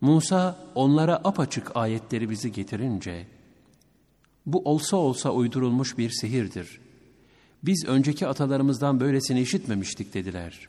Musa onlara apaçık ayetleri bizi getirince, bu olsa olsa uydurulmuş bir sihirdir. Biz önceki atalarımızdan böylesini işitmemiştik dediler.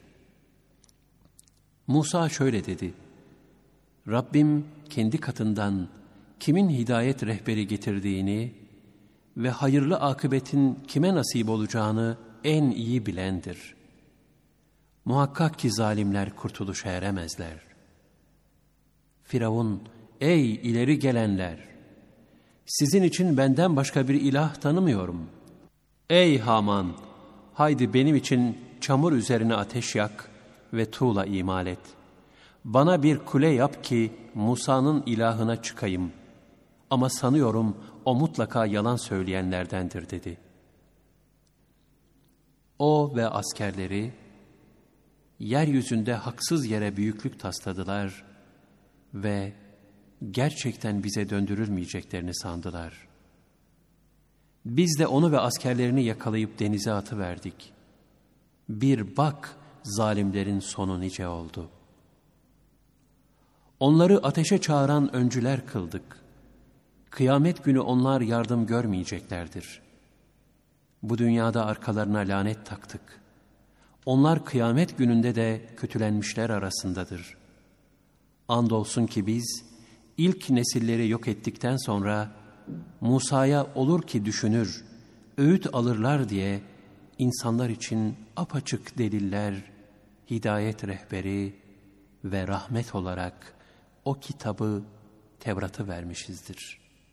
Musa şöyle dedi: Rabbim kendi katından kimin hidayet rehberi getirdiğini ve hayırlı akıbetin kime nasip olacağını en iyi bilendir. Muhakkak ki zalimler kurtuluşa eremezler. Firavun, ey ileri gelenler! Sizin için benden başka bir ilah tanımıyorum. Ey Haman! Haydi benim için çamur üzerine ateş yak ve tuğla imal et. Bana bir kule yap ki Musa'nın ilahına çıkayım. Ama sanıyorum o mutlaka yalan söyleyenlerdendir dedi. O ve askerleri yeryüzünde haksız yere büyüklük tasladılar ve gerçekten bize döndürülmeyeceklerini sandılar. Biz de onu ve askerlerini yakalayıp denize atıverdik. Bir bak zalimlerin sonu nice oldu. Onları ateşe çağıran öncüler kıldık. Kıyamet günü onlar yardım görmeyeceklerdir. Bu dünyada arkalarına lanet taktık. Onlar kıyamet gününde de kötülenmişler arasındadır. Andolsun ki biz ilk nesilleri yok ettikten sonra Musa'ya olur ki düşünür, öğüt alırlar diye insanlar için apaçık deliller, hidayet rehberi ve rahmet olarak o kitabı, Tevrat'ı vermişizdir.